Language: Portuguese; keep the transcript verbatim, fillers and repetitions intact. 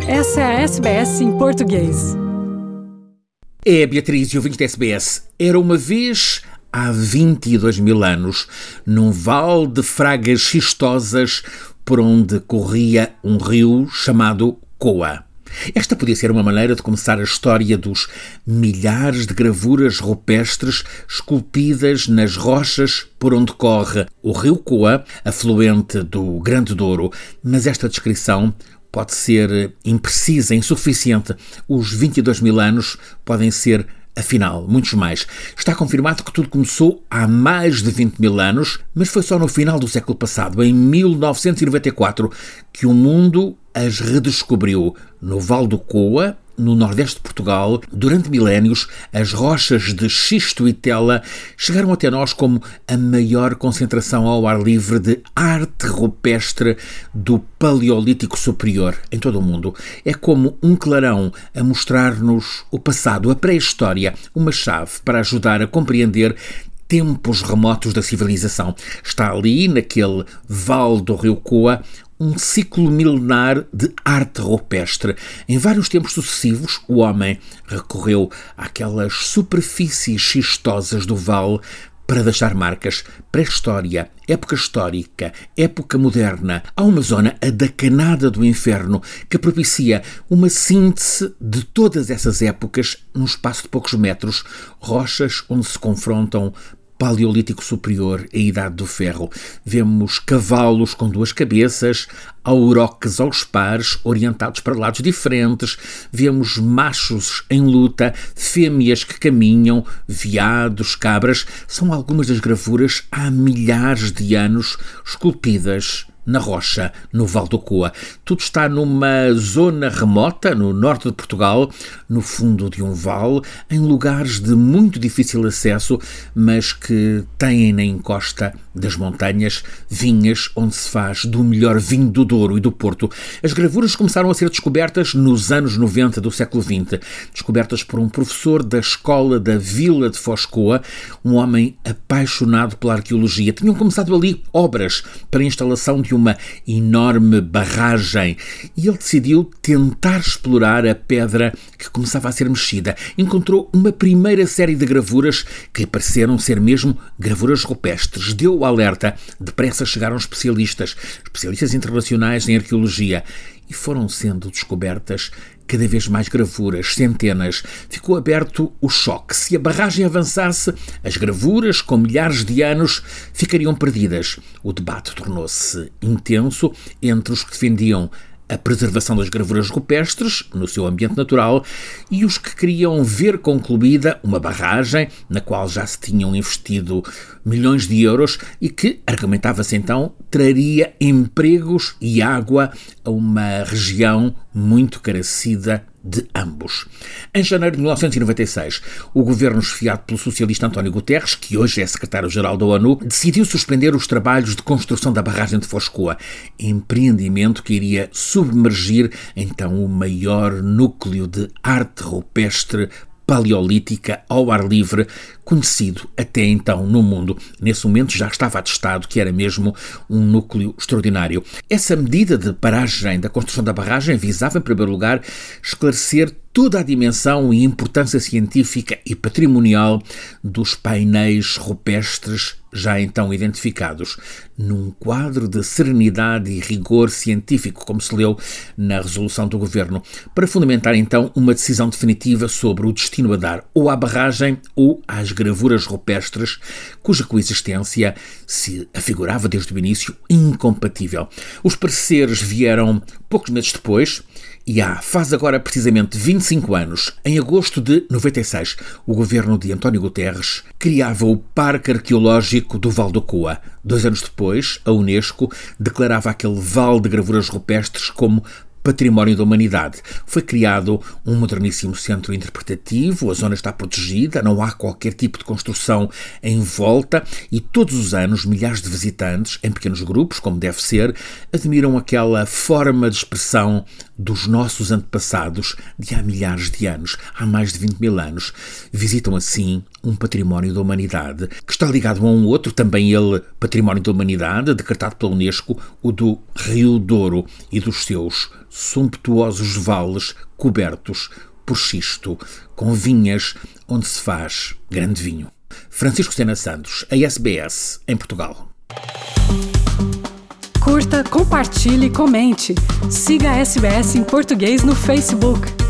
Essa é a S B S em português. É, Beatriz e ouvintes da S B S. Era uma vez, há vinte e dois mil anos, num vale de fragas xistosas por onde corria um rio chamado Coa. Esta podia ser uma maneira de começar a história dos milhares de gravuras rupestres esculpidas nas rochas por onde corre o rio Coa, afluente do Grande Douro, mas esta descrição pode ser imprecisa, insuficiente. Os vinte e dois mil anos podem ser, afinal, muitos mais. Está confirmado que tudo começou há mais de vinte mil anos, mas foi só no final do século passado, em mil novecentos e noventa e quatro, que o mundo as redescobriu. No Vale do Coa, no nordeste de Portugal, durante milénios, as rochas de xisto e tela chegaram até nós como a maior concentração ao ar livre de arte rupestre do Paleolítico Superior em todo o mundo. É como um clarão a mostrar-nos o passado, a pré-história, uma chave para ajudar a compreender tempos remotos da civilização. Está ali, naquele vale do rio Coa, um ciclo milenar de arte rupestre. Em vários tempos sucessivos, o homem recorreu àquelas superfícies xistosas do vale para deixar marcas. Pré-história, época histórica, época moderna. Há uma zona, a da Canada do Inferno, que propicia uma síntese de todas essas épocas num espaço de poucos metros. Rochas onde se confrontam Paleolítico Superior e a Idade do Ferro. Vemos cavalos com duas cabeças, auroques aos pares, orientados para lados diferentes. Vemos machos em luta, fêmeas que caminham, veados, cabras. São algumas das gravuras há milhares de anos esculpidas na rocha, no Vale do Coa. Tudo está numa zona remota, no norte de Portugal, no fundo de um vale, em lugares de muito difícil acesso, mas que têm na encosta das montanhas vinhas onde se faz do melhor vinho do Douro e do Porto. As gravuras começaram a ser descobertas nos anos noventa do século vinte, descobertas por um professor da escola da Vila de Foscoa, um homem apaixonado pela arqueologia. Tinham começado ali obras para a instalação de uma enorme barragem e ele decidiu tentar explorar a pedra que começava a ser mexida. Encontrou uma primeira série de gravuras que pareceram ser mesmo gravuras rupestres. Deu o alerta. Depressa chegaram especialistas, especialistas internacionais em arqueologia, e foram sendo descobertas cada vez mais gravuras, centenas. Ficou aberto o choque. Se a barragem avançasse, as gravuras, com milhares de anos, ficariam perdidas. O debate tornou-se intenso entre os que defendiam a preservação das gravuras rupestres no seu ambiente natural e os que queriam ver concluída uma barragem na qual já se tinham investido milhões de euros e que, argumentava-se então, traria empregos e água a uma região muito carecida de ambos. Em janeiro de mil novecentos e noventa e seis, o governo chefiado pelo socialista António Guterres, que hoje é secretário-geral da ONU, decidiu suspender os trabalhos de construção da barragem de Foscoa, empreendimento que iria submergir então o maior núcleo de arte rupestre paleolítica ao ar livre conhecido até então no mundo. Nesse momento já estava atestado que era mesmo um núcleo extraordinário. Essa medida de paragem da construção da barragem visava, em primeiro lugar, esclarecer toda a dimensão e importância científica e patrimonial dos painéis rupestres já então identificados, num quadro de serenidade e rigor científico, como se leu na resolução do governo, para fundamentar então uma decisão definitiva sobre o destino a dar ou à barragem ou às gravuras rupestres, cuja coexistência se afigurava desde o início incompatível. Os pareceres vieram poucos meses depois, e há, faz agora precisamente vinte e cinco anos, em agosto de noventa e seis, o governo de António Guterres criava o Parque Arqueológico do Vale do Coa. Dois anos depois, a Unesco declarava aquele vale de gravuras rupestres como Património da Humanidade. Foi criado um moderníssimo centro interpretativo, a zona está protegida, não há qualquer tipo de construção em volta e todos os anos milhares de visitantes, em pequenos grupos, como deve ser, admiram aquela forma de expressão dos nossos antepassados de há milhares de anos, há mais de vinte mil anos. Visitam assim um património da humanidade que está ligado a um outro, também ele património da humanidade, decretado pela Unesco, o do Rio Douro e dos seus sumptuosos vales cobertos por xisto, com vinhas onde se faz grande vinho. Francisco Sena Santos, a S B S, em Portugal. Curta, compartilhe, comente. Siga a S B S em Português no Facebook.